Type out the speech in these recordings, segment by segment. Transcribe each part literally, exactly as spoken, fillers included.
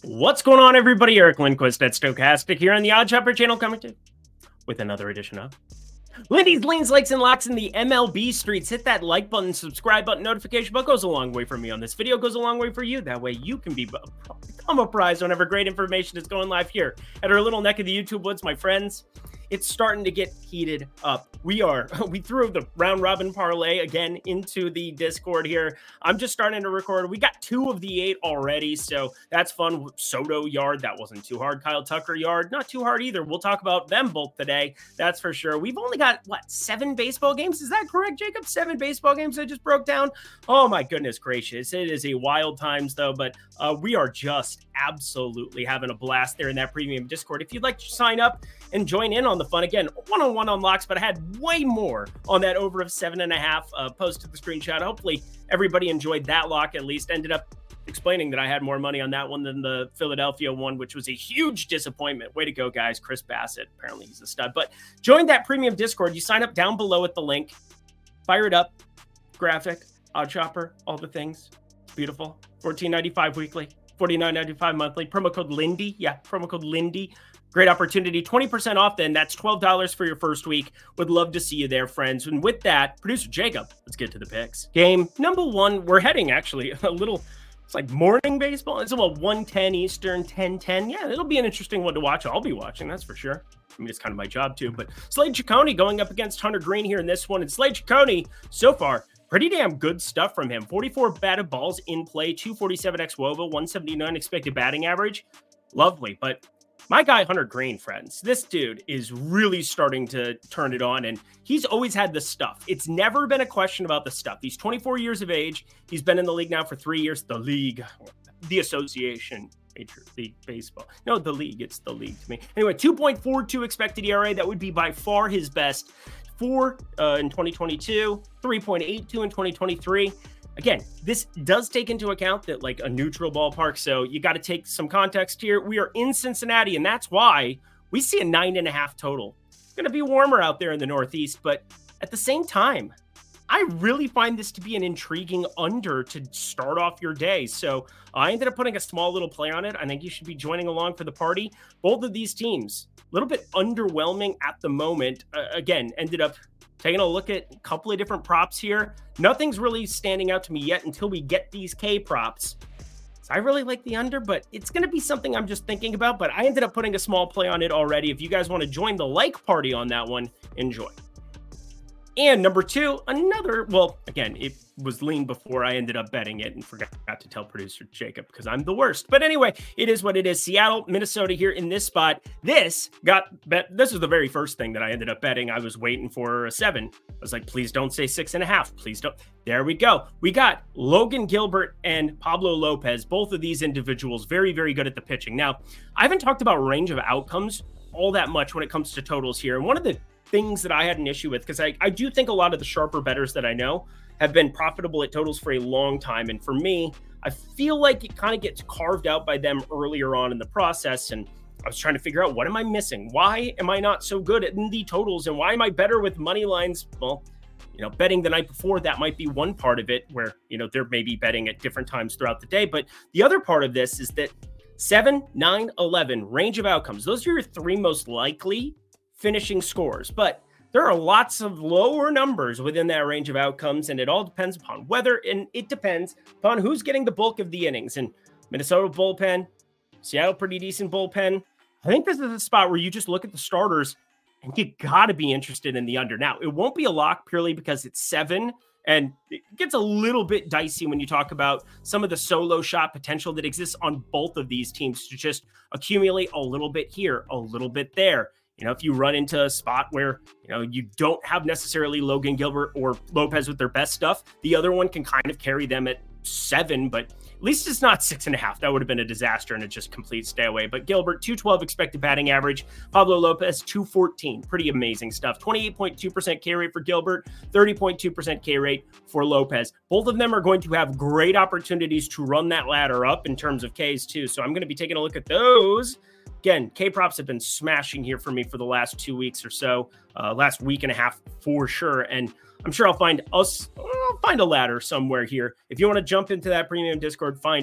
What's going on, everybody? Eric Lindquist at Stokastic here on the Odd Chopper channel, coming to you with another edition of Lindy's Leans, Likes, and Locks in the M L B streets. Hit that like button, subscribe button, notification bell goes a long way for me on this video, goes a long way for you. That way you can be become apprised whenever great information is going live here at our little neck of the YouTube woods, my friends. It's starting to get heated up. We are, we threw the round robin parlay again into the Discord here. I'm just starting to record. We got two of the eight already, so that's fun. Soto yard, that wasn't too hard. Kyle Tucker yard, not too hard either. We'll talk about them both today, that's for sure. We've only got, what, seven baseball games? Is that correct, Jacob? Seven baseball games I just broke down? Oh my goodness gracious. It is a wild times though, but uh, we are just absolutely having a blast there in that premium Discord. If you'd like to sign up and join in on the fun, again, one-on-one unlocks, but I had way more on that over of seven and a half. Uh, posted the screenshot. Hopefully everybody enjoyed that lock. At least ended up explaining that I had more money on that one than the Philadelphia one, which was a huge disappointment. Way to go, guys. Chris Bassett, apparently he's a stud. But join that premium Discord. You sign up down below at the link. Fire it up. Graphic, Odd Chopper, all the things. Beautiful. fourteen ninety-five weekly, forty-nine ninety-five monthly. Promo code Lindy. Yeah, promo code Lindy. Great opportunity. twenty percent off then. That's twelve dollars for your first week. Would love to see you there, friends. And with that, producer Jacob, let's get to the picks. Game number one. We're heading actually a little, it's like morning baseball. It's about one ten Eastern, ten ten. Yeah, it'll be an interesting one to watch. I'll be watching, that's for sure. I mean, it's kind of my job too. But Slade Ciccone going up against Hunter Green here in this one. And Slade Ciccone, so far, pretty damn good stuff from him. forty-four batted balls in play, two forty-seven ex-Woba, one seventy-nine expected batting average. Lovely, but my guy, Hunter Green, friends, this dude is really starting to turn it on, and he's always had the stuff. It's never been a question about the stuff. He's twenty-four years of age. He's been in the league now for three years. The league, the association, Major League Baseball. No, the league. It's the league to me. Anyway, two point four two expected E R A. That would be by far his best. Four uh, in twenty twenty-two, three point eight two in twenty twenty-three. Again, this does take into account that like a neutral ballpark, so you got to take some context here. We are in Cincinnati, and that's why we see a nine and a half total. It's going to be warmer out there in the Northeast, but at the same time, I really find this to be an intriguing under to start off your day. So I ended up putting a small little play on it. I think you should be joining along for the party. Both of these teams, a little bit underwhelming at the moment. Uh, again, ended up taking a look at a couple of different props here. Nothing's really standing out to me yet until we get these K props. So I really like the under, but it's going to be something I'm just thinking about. But I ended up putting a small play on it already. If you guys want to join the like party on that one, enjoy. And number two, another, well, again, it was lean before I ended up betting it and forgot to tell producer Jacob because I'm the worst. But anyway, it is what it is. Seattle, Minnesota here in this spot. This got bet. This was the very first thing that I ended up betting. I was waiting for a seven. I was like, please don't say six and a half. Please don't. There we go. We got Logan Gilbert and Pablo Lopez. Both of these individuals very, very good at the pitching. Now, I haven't talked about range of outcomes all that much when it comes to totals here. And one of the things that I had an issue with, because I, I do think a lot of the sharper bettors that I know have been profitable at totals for a long time. And for me, I feel like it kind of gets carved out by them earlier on in the process. And I was trying to figure out, what am I missing? Why am I not so good at the totals? And why am I better with money lines? Well, you know, betting the night before, that might be one part of it where, you know, they're maybe betting at different times throughout the day. But the other part of this is that seven, nine, eleven, range of outcomes. Those are your three most likely finishing scores, but there are lots of lower numbers within that range of outcomes, and it all depends upon weather, and it depends upon who's getting the bulk of the innings. And Minnesota bullpen, Seattle pretty decent bullpen. I think this is a spot where you just look at the starters and you got to be interested in the under. Now, it won't be a lock purely because it's seven, and it gets a little bit dicey when you talk about some of the solo shot potential that exists on both of these teams to just accumulate a little bit here, a little bit there. You know, if you run into a spot where, you know, you don't have necessarily Logan Gilbert or Lopez with their best stuff, the other one can kind of carry them at seven, but at least it's not six and a half. That would have been a disaster and a just complete stay away. But Gilbert, two twelve expected batting average. Pablo Lopez, two fourteen. Pretty amazing stuff. twenty-eight point two percent K rate for Gilbert, thirty point two percent K rate for Lopez. Both of them are going to have great opportunities to run that ladder up in terms of Ks too. So I'm going to be taking a look at those. Again, K-props have been smashing here for me for the last two weeks or so, uh, last week and a half for sure. And I'm sure I'll find us, I'll find a ladder somewhere here. If you want to jump into that premium Discord, find out.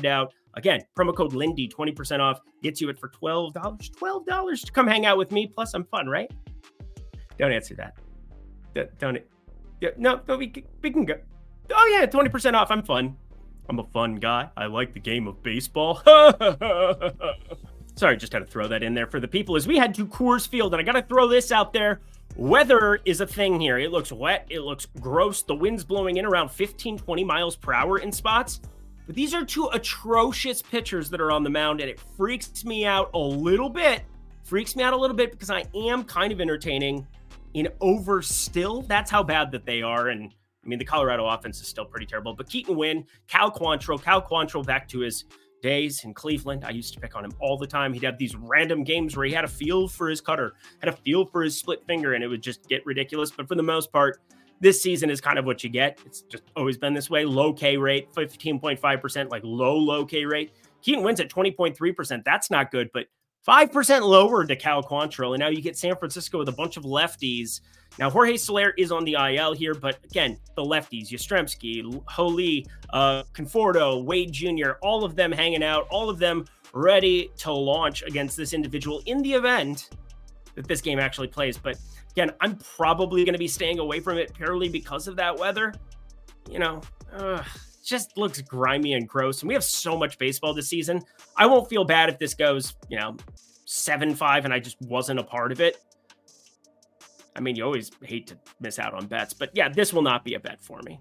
Again, promo code Lindy, twenty percent off, gets you it for twelve dollars. twelve dollars to come hang out with me. Plus, I'm fun, right? Don't answer that. Don't. don't yeah, no, no, we, we can go. Oh, yeah, twenty percent off. I'm fun. I'm a fun guy. I like the game of baseball. Sorry, just had to throw that in there for the people as we head to Coors Field. And I got to throw this out there. Weather is a thing here. It looks wet. It looks gross. The wind's blowing in around fifteen, twenty miles per hour in spots. But these are two atrocious pitchers that are on the mound, and it freaks me out a little bit. Freaks me out a little bit because I am kind of entertaining in over still. That's how bad that they are. And I mean, the Colorado offense is still pretty terrible. But Keaton Winn, Cal Quantrill, Cal Quantrill back to his days in Cleveland. I used to pick on him all the time. He'd have these random games where he had a feel for his cutter, had a feel for his split finger, and it would just get ridiculous. But for the most part, this season is kind of what you get. It's just always been this way. Low K rate, fifteen point five percent, like low, low K rate. Keaton Winn's at twenty point three percent. That's not good, but five percent lower to Cal Quantrill. And now you get San Francisco with a bunch of lefties. Now, Jorge Soler is on the I L here, but again, the lefties, Yastrzemski, Holy, uh, Conforto, Wade Junior, all of them hanging out, all of them ready to launch against this individual in the event that this game actually plays. But again, I'm probably going to be staying away from it purely because of that weather. You know, uh, just looks grimy and gross. And we have so much baseball this season. I won't feel bad if this goes, you know, seven five and I just wasn't a part of it. I mean, you always hate to miss out on bets, but yeah, this will not be a bet for me.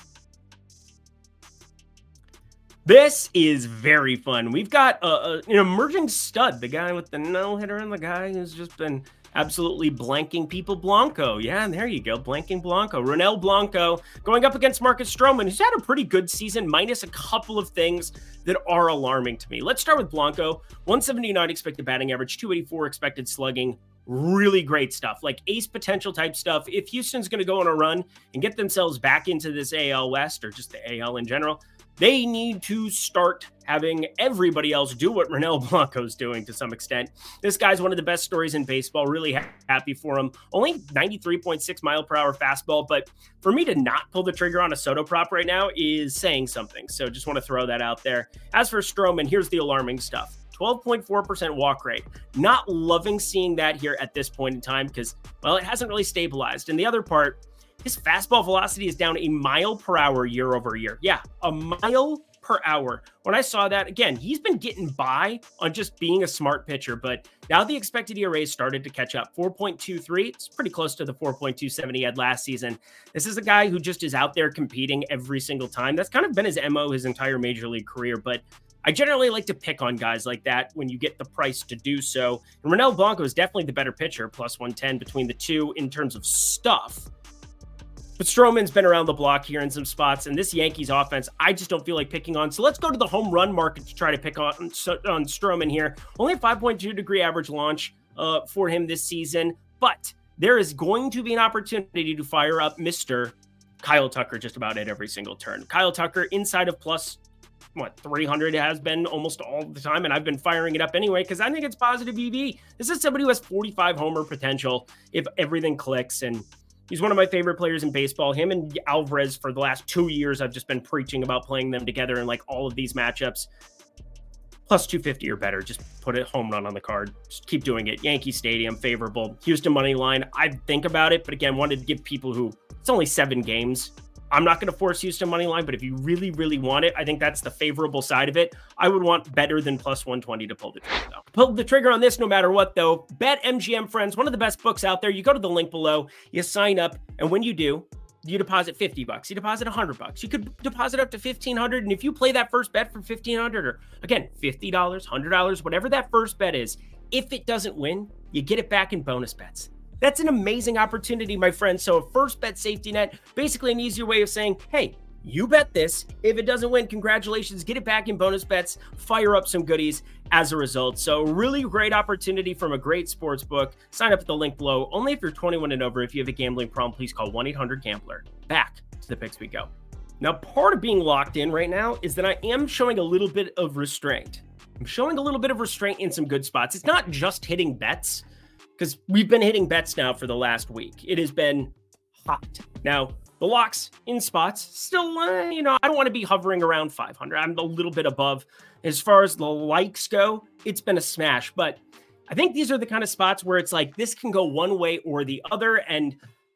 This is very fun. We've got a, a, an emerging stud, the guy with the no-hitter and the guy who's just been absolutely blanking people. Blanco. Yeah, there you go. Blanking Blanco. Ronel Blanco going up against Marcus Stroman, who's had a pretty good season, minus a couple of things that are alarming to me. Let's start with Blanco. one seventy-nine expected batting average, two eighty-four expected slugging. Really great stuff, like ace potential type stuff. If Houston's going to go on a run and get themselves back into this A L West, or just the A L in general, they need to start having everybody else do what Ronel Blanco's doing to some extent. This guy's one of the best stories in baseball. Really ha- happy for him. Only ninety-three point six mile per hour fastball, but for me to not pull the trigger on a Soto prop right now is saying something. So just want to throw that out there. As for Stroman, here's the alarming stuff. twelve point four percent walk rate. Not loving seeing that here at this point in time because, well, it hasn't really stabilized. And the other part, his fastball velocity is down a mile per hour year over year. Yeah, a mile per hour. When I saw that, again, he's been getting by on just being a smart pitcher, but now the expected E R A started to catch up. four point two three, it's pretty close to the four point two seven he had last season. This is a guy who just is out there competing every single time. That's kind of been his M O his entire major league career, but I generally like to pick on guys like that when you get the price to do so. And Ronel Blanco is definitely the better pitcher, plus one ten between the two in terms of stuff. But Stroman's been around the block here in some spots, and this Yankees offense, I just don't feel like picking on. So let's go to the home run market to try to pick on, on Stroman here. Only a five point two degree average launch uh, for him this season, but there is going to be an opportunity to fire up Mister Kyle Tucker just about at every single turn. Kyle Tucker inside of plus what, three hundred has been almost all the time, and I've been firing it up anyway because I think it's positive E V. This is somebody who has forty-five homer potential if everything clicks, and he's one of my favorite players in baseball. Him and Alvarez, for the last two years, I've just been preaching about playing them together in like all of these matchups. Plus two fifty or better, just put a home run on the card. Just keep doing it. Yankee Stadium, favorable. Houston money line, I'd think about it, but again, wanted to give people who, it's only seven games. I'm not going to force Houston money line, but if you really, really want it, I think that's the favorable side of it. I would want better than plus one twenty to pull the trigger, though. Pull the trigger on this no matter what, though. BetMGM, friends, one of the best books out there. You go to the link below, you sign up, and when you do, you deposit fifty bucks. You deposit one hundred bucks. You could deposit up to fifteen hundred, and if you play that first bet for fifteen hundred, or again, fifty dollars, one hundred dollars, whatever that first bet is, if it doesn't win, you get it back in bonus bets. That's an amazing opportunity, my friends. So a first bet safety net, basically an easier way of saying, hey, you bet this. If it doesn't win, congratulations, get it back in bonus bets, fire up some goodies as a result. So really great opportunity from a great sports book. Sign up at the link below. Only if you're twenty-one and over. If you have a gambling problem, please call one eight hundred gambler. Back to the picks we go. Now, part of being locked in right now is that I am showing a little bit of restraint. I'm showing a little bit of restraint in some good spots. It's not just hitting bets, because we've been hitting bets now for the last week. It has been hot. Now, the locks in spots still, uh, you know, I don't want to be hovering around five hundred. I'm a little bit above As far as the likes go, it's been a smash. But I think these are the kind of spots where it's like this can go one way or the other. And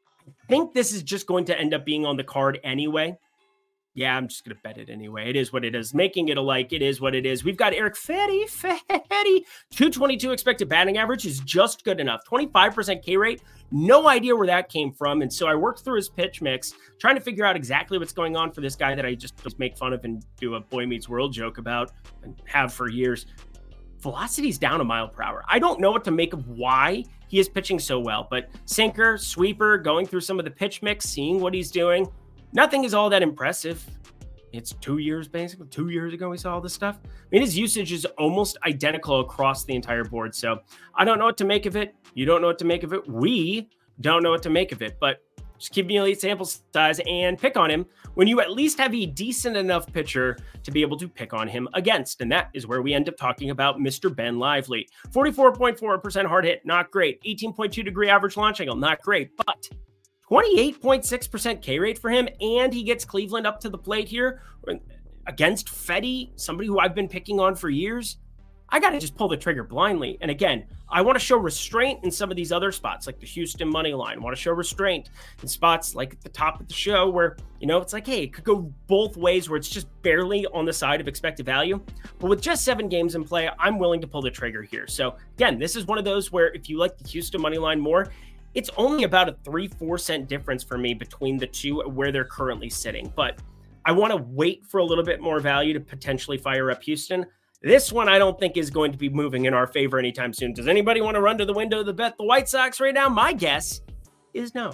I think this is just going to end up being on the card anyway. Yeah, I'm just going to bet it anyway. It is what it is. Making it a like, it is what it is. We've got Erick Fedde. Fedde, two twenty-two expected batting average is just good enough. twenty-five percent K rate. No idea where that came from. And so I worked through his pitch mix, trying to figure out exactly what's going on for this guy that I just, just make fun of and do a Boy Meets World joke about and have for years. Velocity's down a mile per hour. I don't know what to make of why he is pitching so well, but sinker, sweeper, going through some of the pitch mix, seeing what he's doing. Nothing is all that impressive. It's two years, basically. Two years ago, we saw all this stuff. I mean, his usage is almost identical across the entire board. So I don't know what to make of it. You don't know what to make of it. We don't know what to make of it. But just keep me elite sample size and pick on him when you at least have a decent enough pitcher to be able to pick on him against. And that is where we end up talking about Mister Ben Lively. forty-four point four percent hard hit, not great. eighteen point two degree average launch angle, not great. But twenty-eight point six percent K rate for him, and he gets Cleveland up to the plate here against Fedde, somebody who I've been picking on for years. I got to just pull the trigger blindly. And again, I want to show restraint in some of these other spots, like the Houston money line. I want to show restraint in spots like at the top of the show where, you know, it's like, hey, it could go both ways where it's just barely on the side of expected value. But with just seven games in play, I'm willing to pull the trigger here. So again, this is one of those where if you like the Houston money line more, it's only about a three, four cent difference for me between the two where they're currently sitting. But I want to wait for a little bit more value to potentially fire up Houston. This one I don't think is going to be moving in our favor anytime soon. Does anybody want to run to the window to bet the White Sox right now? My guess is no.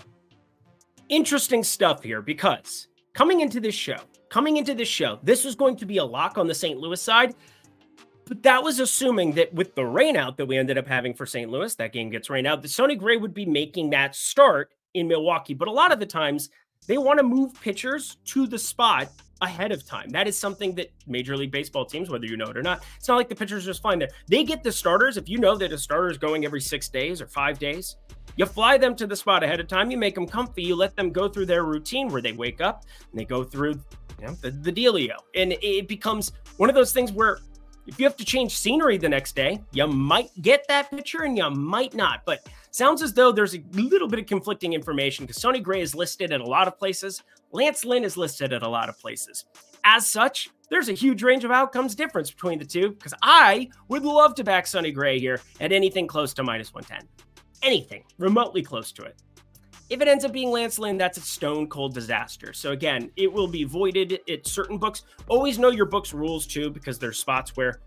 Interesting stuff here because coming into this show, coming into this show, this was going to be a lock on the Saint Louis side. But that was assuming that with the rain out that we ended up having for Saint Louis, that game gets rained out, that Sonny Gray would be making that start in Milwaukee. But a lot of the times they want to move pitchers to the spot ahead of time. That is something that Major League Baseball teams, whether you know it or not, it's not like the pitchers just flying there. They get the starters. If you know that a starter is going every six days or five days, you fly them to the spot ahead of time. You make them comfy. You let them go through their routine where they wake up and they go through, you know, the, the dealio. And it becomes one of those things where if you have to change scenery the next day, you might get that pitcher and you might not. But sounds as though there's a little bit of conflicting information because Sonny Gray is listed at a lot of places. Lance Lynn is listed at a lot of places. As such, there's a huge range of outcomes difference between the two because I would love to back Sonny Gray here at anything close to minus one ten. Anything remotely close to it. If it ends up being Lance Lynn, that's a stone cold disaster. So again, it will be voided at certain books. Always know your book's rules too, because there's spots where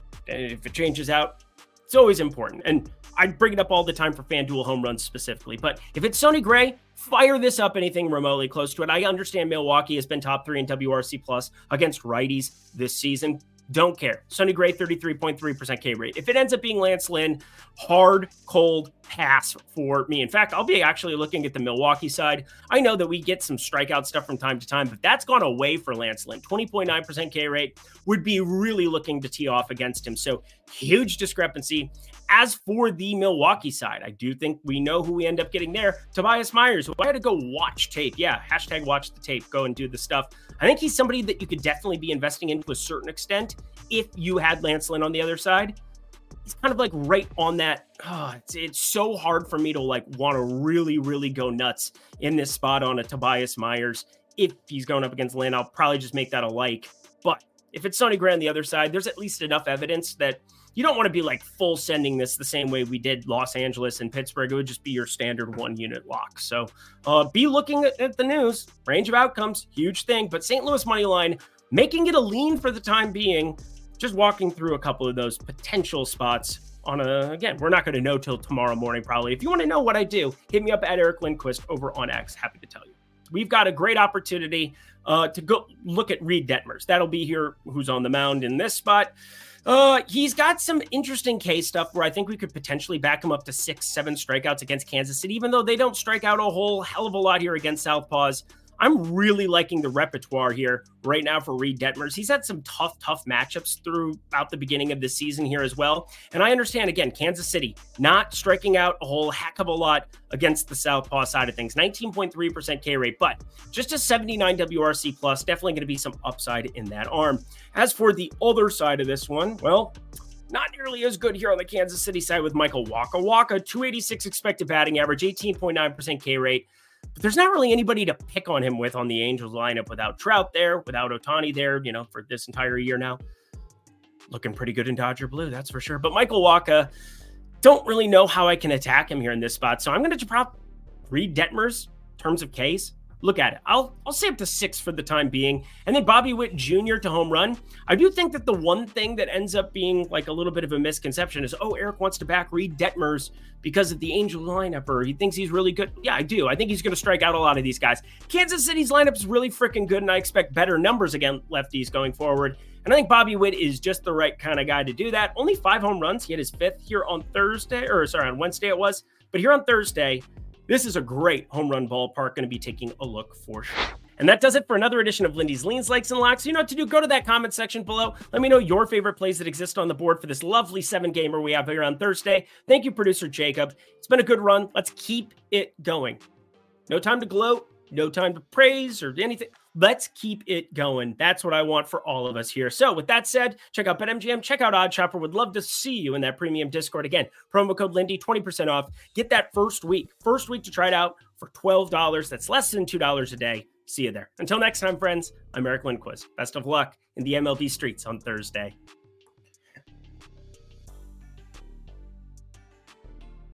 if it changes out, it's always important. And I bring it up all the time for FanDuel home runs specifically. But if it's Sonny Gray, fire this up anything remotely close to it. I understand Milwaukee has been top three in W R C plus against righties this season. Don't care. Sonny Gray, thirty-three point three percent K rate. If it ends up being Lance Lynn, hard, cold pass for me. In fact, I'll be actually looking at the Milwaukee side. I know that we get some strikeout stuff from time to time, but that's gone away for Lance Lynn. twenty point nine percent K rate, would be really looking to tee off against him. So huge discrepancy. As for the Milwaukee side, I do think we know who we end up getting there. Tobias Myers, who I had to go watch tape. Yeah, hashtag watch the tape. Go and do the stuff. I think he's somebody that you could definitely be investing in to a certain extent if you had Lance Lynn on the other side. He's kind of like right on that. Oh, it's, it's so hard for me to like want to really, really go nuts in this spot on a Tobias Myers. If he's going up against Lynn, I'll probably just make that a like. But if it's Sonny Gray on the other side, there's at least enough evidence that you don't want to be like full sending this the same way we did Los Angeles and Pittsburgh. It would just be your standard one unit lock. So uh, be looking at, at the news. Range of outcomes, huge thing. But Saint Louis money line, making it a lean for the time being. Just walking through a couple of those potential spots on a, again, we're not going to know till tomorrow morning probably. If you want to know what I do, hit me up at Eric Lindquist over on X. Happy to tell you. We've got a great opportunity uh, to go look at Reed Detmers. That'll be here, who's on the mound in this spot. Uh, he's got some interesting K stuff where I think we could potentially back him up to six, seven strikeouts against Kansas City, even though they don't strike out a whole hell of a lot here against Southpaws. I'm really liking the repertoire here right now for Reid Detmers. He's had some tough, tough matchups throughout the beginning of the season here as well. And I understand, again, Kansas City not striking out a whole heck of a lot against the southpaw side of things. nineteen point three percent K rate, but just a seventy-nine W R C plus, definitely going to be some upside in that arm. As for the other side of this one, well, not nearly as good here on the Kansas City side with Michael Wacha. Wacha, two eighty-six expected batting average, eighteen point nine percent K rate. But there's not really anybody to pick on him with on the Angels lineup without Trout there, without Ohtani there, you know, for this entire year now. Looking pretty good in Dodger blue, that's for sure. But Michael Wacha, don't really know how I can attack him here in this spot. So I'm going to prop Reid Detmers in terms of Ks. Look at it. I'll I'll say up to six for the time being. And then Bobby Witt Junior to home run. I do think that the one thing that ends up being like a little bit of a misconception is, oh, Eric wants to back Reid Detmers because of the Angels lineup, or he thinks he's really good. Yeah, I do. I think he's going to strike out a lot of these guys. Kansas City's lineup is really freaking good, and I expect better numbers against lefties going forward. And I think Bobby Witt is just the right kind of guy to do that. Only five home runs. He had his fifth here on Thursday, or sorry, on Wednesday it was. But here on Thursday, this is a great home run ballpark. Going to be taking a look for sure. And that does it for another edition of Lindy's Leans, Likes, and Locks. You know what to do. Go to that comment section below. Let me know your favorite plays that exist on the board for this lovely seven-gamer we have here on Thursday. Thank you, producer Jacob. It's been a good run. Let's keep it going. No time to gloat. No time to praise or anything. Let's keep it going. That's what I want for all of us here. So with that said, check out BetMGM, check out OddsShopper. Would love to see you in that premium Discord. Again, promo code Lindy, twenty percent off. Get that first week. First week to try it out for twelve dollars. That's less than two dollars a day. See you there. Until next time, friends, I'm Eric Lindquist. Best of luck in the M L B streets on Thursday.